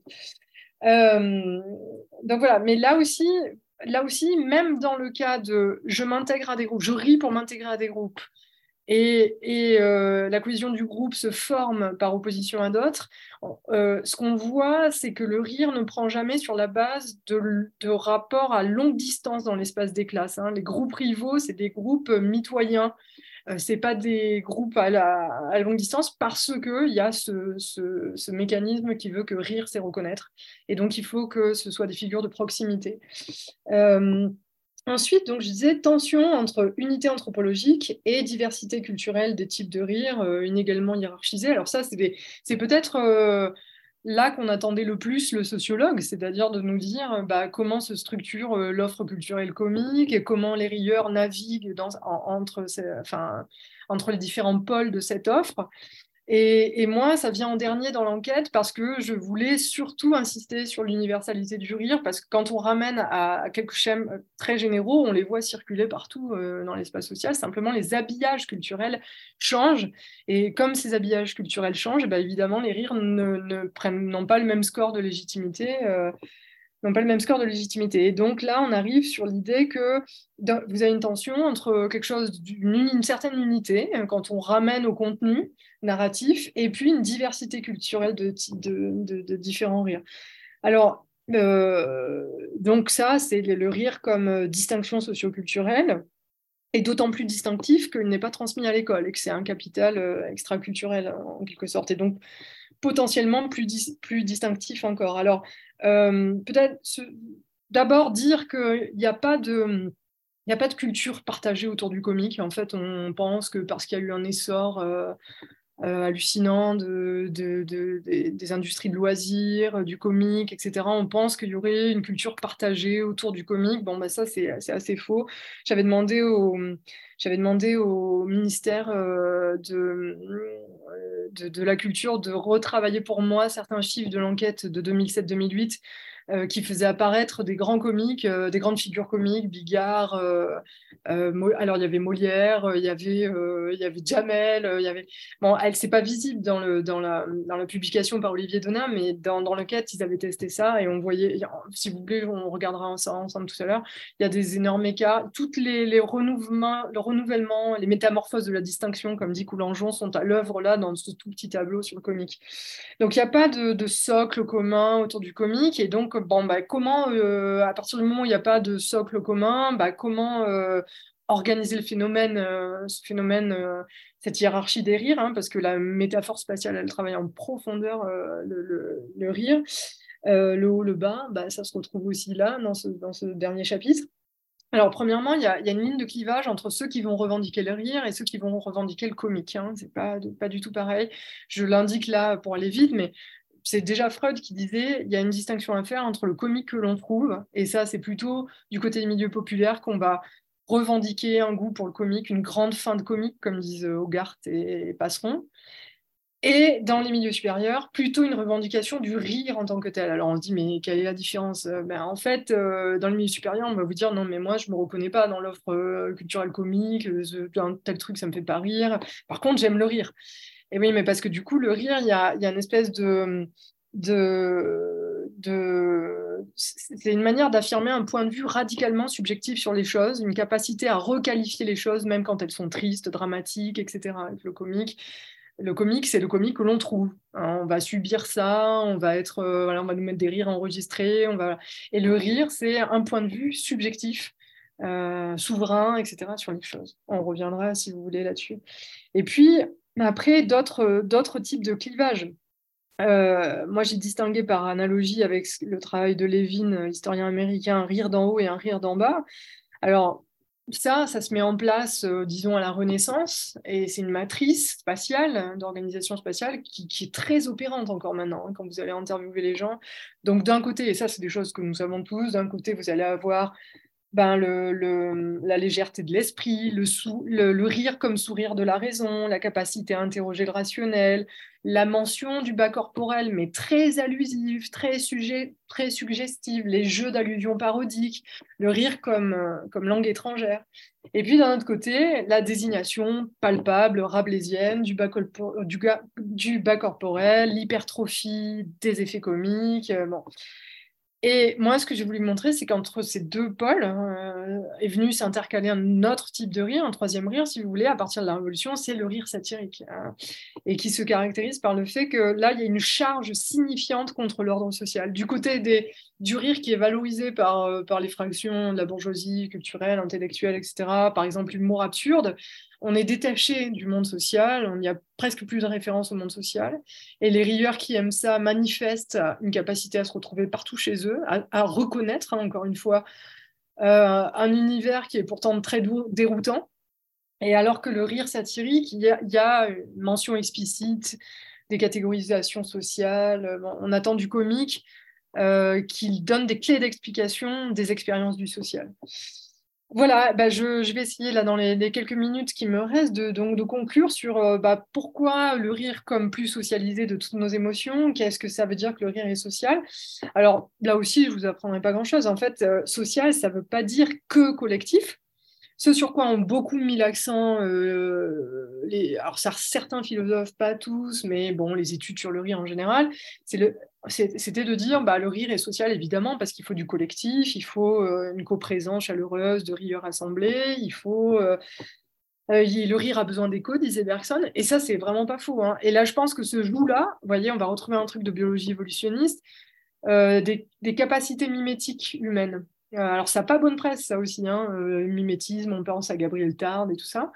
Euh, donc voilà, mais là aussi, là aussi, même dans le cas de je m'intègre à des groupes, je ris pour m'intégrer à des groupes, et, et euh, la cohésion du groupe se forme par opposition à d'autres, euh, ce qu'on voit, c'est que le rire ne prend jamais sur la base de, de rapports à longue distance dans l'espace des classes, hein. Les groupes rivaux, c'est des groupes mitoyens. Euh, ce n'est pas des groupes à, la, à longue distance parce qu'il y a ce, ce, ce mécanisme qui veut que rire, c'est reconnaître. Et donc, il faut que ce soit des figures de proximité. Euh, Ensuite, donc, je disais tension entre unité anthropologique et diversité culturelle des types de rire euh, inégalement hiérarchisés. Alors ça, c'est, c'est peut-être euh, là qu'on attendait le plus le sociologue, c'est-à-dire de nous dire bah, comment se structure euh, l'offre culturelle comique et comment les rieurs naviguent dans, en, entre, ces, enfin, entre les différents pôles de cette offre. Et, et moi, ça vient en dernier dans l'enquête parce que je voulais surtout insister sur l'universalité du rire, parce que quand on ramène à, à quelques schèmes très généraux, on les voit circuler partout euh, dans l'espace social, simplement les habillages culturels changent. Et comme ces habillages culturels changent, bah, évidemment, les rires ne, ne prennent, n'ont pas le même score de légitimité. Euh, n'ont pas le même score de légitimité. Et donc là, on arrive sur l'idée que vous avez une tension entre quelque chose d'une une certaine unité, quand on ramène au contenu narratif, et puis une diversité culturelle de, de, de, de différents rires. Alors, euh, donc ça, c'est le rire comme distinction socioculturelle, et d'autant plus distinctif qu'il n'est pas transmis à l'école, et que c'est un capital extraculturel, en quelque sorte. Et donc, potentiellement plus, dis plus distinctif encore. Alors, euh, peut-être d'abord dire qu'il n'y a pas de... Il n'y a pas de culture partagée autour du comique. En fait, on pense que parce qu'il y a eu un essor euh, euh, hallucinant de, de, de, de, des industries de loisirs, du comique, et cetera, on pense qu'il y aurait une culture partagée autour du comique. Bon, bah, ça, c'est assez faux. J'avais demandé au, j'avais demandé au ministère euh, de, de, de la Culture de retravailler pour moi certains chiffres de l'enquête de deux mille sept deux mille huit Euh, qui faisait apparaître des grands comiques, euh, des grandes figures comiques, Bigard, euh, euh, alors il y avait Molière, euh, il y avait, euh, il y avait Jamel, euh, il y avait... Bon, elle, c'est pas visible dans, le, dans, la, dans la publication par Olivier Donat, mais dans, dans l'enquête, ils avaient testé ça et on voyait, si vous voulez, on regardera ça ensemble tout à l'heure, il y a des énormes écarts. Toutes les, les renouvellements, le renouvellement, les métamorphoses de la distinction, comme dit Coulangeon, sont à l'œuvre là dans ce tout petit tableau sur le comique. Donc il n'y a pas de, de socle commun autour du comique, et donc bon, bah, comment, euh, à partir du moment où il n'y a pas de socle commun, bah, comment euh, organiser le phénomène, euh, ce phénomène, euh, cette hiérarchie des rires, hein, parce que la métaphore spatiale, elle travaille en profondeur euh, le, le, le rire, euh, le haut, le bas, bah, ça se retrouve aussi là, dans ce, dans ce dernier chapitre. Alors, premièrement, il y, y a une ligne de clivage entre ceux qui vont revendiquer le rire et ceux qui vont revendiquer le comique. Hein. C'est pas, pas du tout pareil. Je l'indique là pour aller vite, mais c'est déjà Freud qui disait il y a une distinction à faire entre le comique que l'on trouve, et ça, c'est plutôt du côté des milieux populaires qu'on va revendiquer un goût pour le comique, une grande fin de comique, comme disent Hogarth et Passeron. Et dans les milieux supérieurs, plutôt une revendication du rire en tant que tel. Alors on se dit, mais quelle est la différence? Ben, en fait, euh, dans les milieux supérieurs, on va vous dire, non, mais moi, je ne me reconnais pas dans l'offre euh, culturelle comique, euh, un tel truc, ça ne me fait pas rire. Par contre, j'aime le rire. Et oui, mais parce que du coup, le rire, il y a, y a une espèce de... de, de... C'est une manière d'affirmer un point de vue radicalement subjectif sur les choses, une capacité à requalifier les choses, même quand elles sont tristes, dramatiques, et cetera. Avec le comique. Le comique, c'est le comique que l'on trouve. Hein, on va subir ça, on va être, euh, voilà, on va nous mettre des rires enregistrés, on va... et le rire, c'est un point de vue subjectif, euh, souverain, et cetera sur les choses. On reviendra si vous voulez là-dessus. Et puis après, d'autres, d'autres types de clivages. Euh, moi, j'ai distingué par analogie avec le travail de Levin, historien américain, un rire d'en haut et un rire d'en bas. Alors, ça, ça se met en place, euh, disons, à la Renaissance, et c'est une matrice spatiale, d'organisation spatiale, qui, qui est très opérante encore maintenant, hein, quand vous allez interviewer les gens. Donc, d'un côté, et ça, c'est des choses que nous savons tous, d'un côté, vous allez avoir ben, le, le, la légèreté de l'esprit, le, le, le rire comme sourire de la raison, la capacité à interroger le rationnel, la mention du bas corporel, mais très allusive, très, sujet, très suggestive, les jeux d'allusion parodiques, le rire comme, comme langue étrangère. Et puis d'un autre côté, la désignation palpable, rabelaisienne du bas, du, du bas corporel, l'hypertrophie des effets comiques. Bon. Et moi, ce que j'ai voulu montrer, c'est qu'entre ces deux pôles euh, est venu s'intercaler un autre type de rire, un troisième rire, si vous voulez, à partir de la Révolution, c'est le rire satirique, hein, et qui se caractérise par le fait que là, il y a une charge signifiante contre l'ordre social. Du côté des, du rire qui est valorisé par, euh, par les fractions de la bourgeoisie culturelle, intellectuelle, et cetera, par exemple l'humour absurde, on est détaché du monde social, il n'y a presque plus de référence au monde social, et les rieurs qui aiment ça manifestent une capacité à se retrouver partout chez eux, à, à reconnaître, hein, encore une fois, euh, un univers qui est pourtant très déroutant, et alors que le rire satirique, il y a, il y a une mention explicite des catégorisations sociales. Bon, on attend du comique euh, qu'il donne des clés d'explication des expériences du social. Voilà, bah je, je vais essayer là dans les, les quelques minutes qui me restent de, donc, de conclure sur euh, bah, pourquoi le rire comme plus socialisé de toutes nos émotions, qu'est-ce que ça veut dire que le rire est social. Alors là aussi, je vous apprendrai pas grand-chose. En fait, euh, social, ça veut pas dire que collectif. Ce sur quoi ont beaucoup mis l'accent, euh, les, alors ça, certains philosophes, pas tous, mais bon, les études sur le rire en général, c'est le, c'était de dire bah, le rire est social évidemment parce qu'il faut du collectif, il faut euh, une coprésence chaleureuse de rieurs assemblés, il faut euh, euh, le rire a besoin d'écho, disait Bergson, et ça c'est vraiment pas faux. Hein. Et là je pense que ce joue-là, vous voyez, on va retrouver un truc de biologie évolutionniste, euh, des, des capacités mimétiques humaines. Euh, alors, ça n'a pas bonne presse, ça aussi, hein, euh, mimétisme, on pense à Gabriel Tarde et tout ça.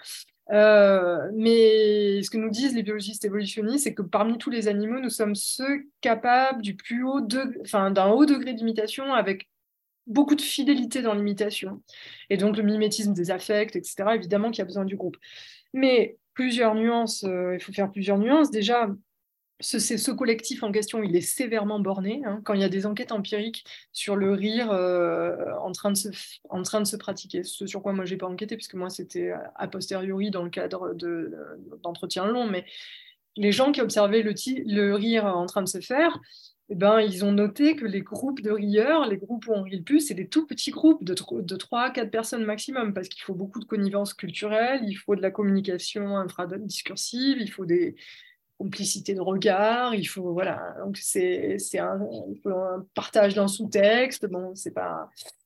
Euh, mais ce que nous disent les biologistes évolutionnistes, c'est que parmi tous les animaux, nous sommes ceux capables du plus haut degré, enfin, d'un haut degré d'imitation avec beaucoup de fidélité dans l'imitation. Et donc, le mimétisme des affects, et cetera, évidemment qu'il y a besoin du groupe. Mais plusieurs nuances, euh, il faut faire plusieurs nuances. Déjà, Ce, ce collectif en question, il est sévèrement borné. Hein, quand il y a des enquêtes empiriques sur le rire euh, en, train de se, en train de se pratiquer, ce sur quoi moi, je n'ai pas enquêté, puisque moi, c'était a posteriori dans le cadre de, d'entretiens longs, mais les gens qui observaient le, le rire en train de se faire, eh ben, ils ont noté que les groupes de rieurs, les groupes où on rit le plus, c'est des tout petits groupes de, de trois à quatre personnes maximum, parce qu'il faut beaucoup de connivence culturelle, il faut de la communication infradiscursive, il faut des complicité de regard, il faut voilà, donc c'est c'est un, un partage d'un sous-texte, bon c'est pas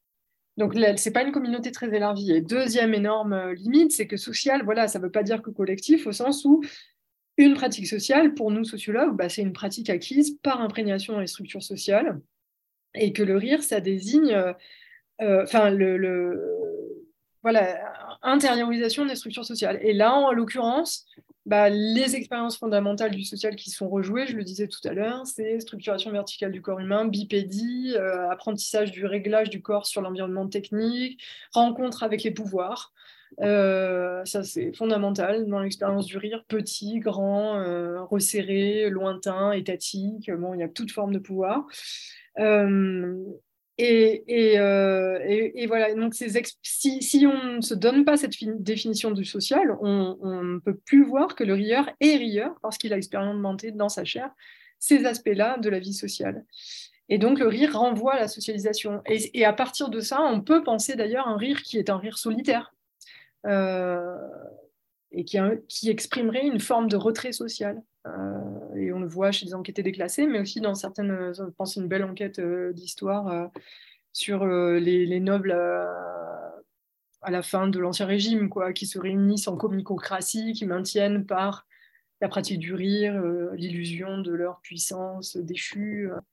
donc c'est pas une communauté très élargie. Et deuxième énorme limite, c'est que social, voilà, ça veut pas dire que collectif au sens où une pratique sociale pour nous sociologues, bah, c'est une pratique acquise par imprégnation dans les structures sociales et que le rire ça désigne enfin euh, le, le voilà intériorisation des structures sociales. Et là en l'occurrence bah, les expériences fondamentales du social qui sont rejouées, je le disais tout à l'heure, c'est structuration verticale du corps humain, bipédie, euh, apprentissage du réglage du corps sur l'environnement technique, rencontre avec les pouvoirs. Euh, ça, c'est fondamental dans l'expérience du rire, petit, grand, euh, resserré, lointain, étatique. Bon, il y a toute forme de pouvoir. Euh, Et, et, euh, et, et voilà, donc ces si, si on ne se donne pas cette définition du social, on, on ne peut plus voir que le rieur est rieur parce qu'il a expérimenté dans sa chair ces aspects-là de la vie sociale. Et donc le rire renvoie à la socialisation. Et, et à partir de ça, on peut penser d'ailleurs un rire qui est un rire solitaire euh, et qui, qui exprimerait une forme de retrait social. Euh, et on le voit chez des enquêtés déclassés, mais aussi dans certaines, je pense une belle enquête euh, d'histoire euh, sur euh, les, les nobles euh, à la fin de l'Ancien Régime, quoi, qui se réunissent en comicocratie, qui maintiennent par la pratique du rire euh, l'illusion de leur puissance déchue.